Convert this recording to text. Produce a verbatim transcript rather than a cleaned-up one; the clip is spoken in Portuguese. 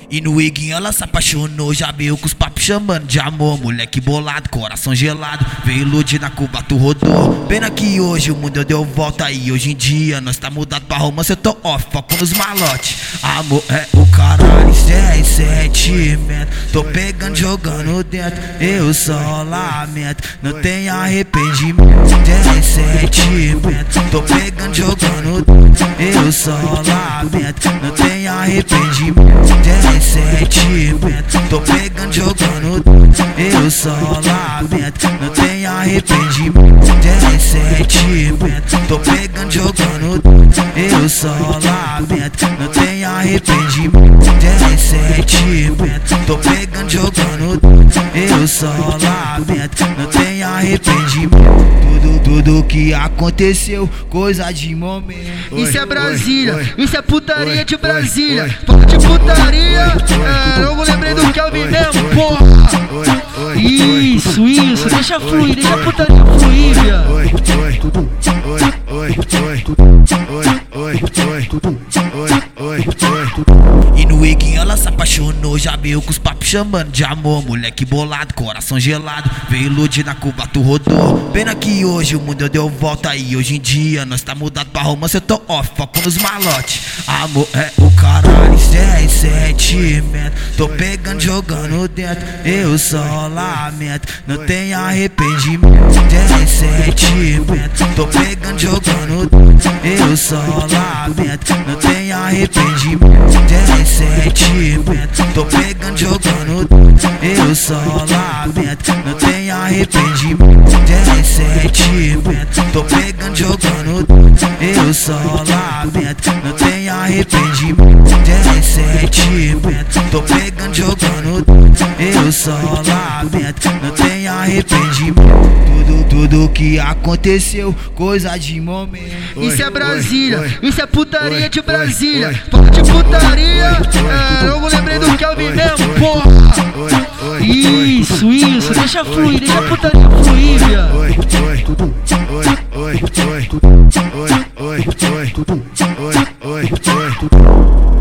E no Iguinho ela se apaixonou, já veio com os papos chamando de amor. Moleque bolado, coração gelado, veio iludir na Cuba, tu rodou. Pena que hoje o mundo deu volta e hoje em dia nós tá mudado pra romance, eu tô off, foco nos malotes. Amor é o caralho, sem sentimento, tô pegando, jogando dentro, eu só lamento. Não tem arrependimento, sem sentimento, tô pegando, jogando dentro, eu só lamento. Não tem arrependimento, sem sentimento, tô pegando, jogando dentro, eu só lamento. Não tem arrependimento, sem sentimento, tô pegando, jogando dentro, eu só lamento. Não tem arrependimento, sem sentimento, tô pegando, jogando dentro, eu só lamento. Não tem arrependimento, tudo, tudo que aconteceu, coisa de momento. Isso é Brasília, oi, isso é putaria oi, de Brasília. oi, Fala de putaria, é, eu lembrei do Kelvin mesmo, porra. Isso, isso, deixa fluir, deixa a putaria fluir, viado. Oi, oi, oi, oi, oi, oi, oi, oi, oi. E no Iguinho ela se apaixonou, já veio com os papos chamando de amor. Moleque bolado, coração gelado, veio iludir na Cuba, tu rodou. Pena que hoje o mundo deu volta e hoje em dia nós tá mudado pra romance, eu tô off, foco nos malotes. Amor é o caralho, sem sentimento, tô pegando, jogando dentro, eu só lamento. Não tem arrependimento, sem sentimento, tô pegando, jogando dentro, eu só lamento. Não tem arrependimento, sem sentimento, tô pegando, jogando dentro, eu só lamento. Não tem arrependimento, sem sentimento, tô pegando, jogando dentro, eu só lamento. Não tem arrependimento, sem sentimento, tô pegando, jogando dentro, eu só lamento. Não tem arrependimento, tudo, tudo que aconteceu, coisa de momento. Isso é Brasília, oi, isso é putaria oi, de Brasília. oi, Fala de putaria, é, eu lembrei do Kelvin mesmo, porra. Isso, isso, deixa fluir, deixa a putaria fluir, viado. Oi, oi, oi, oi, oi, oi, oi, oi, oi, oi.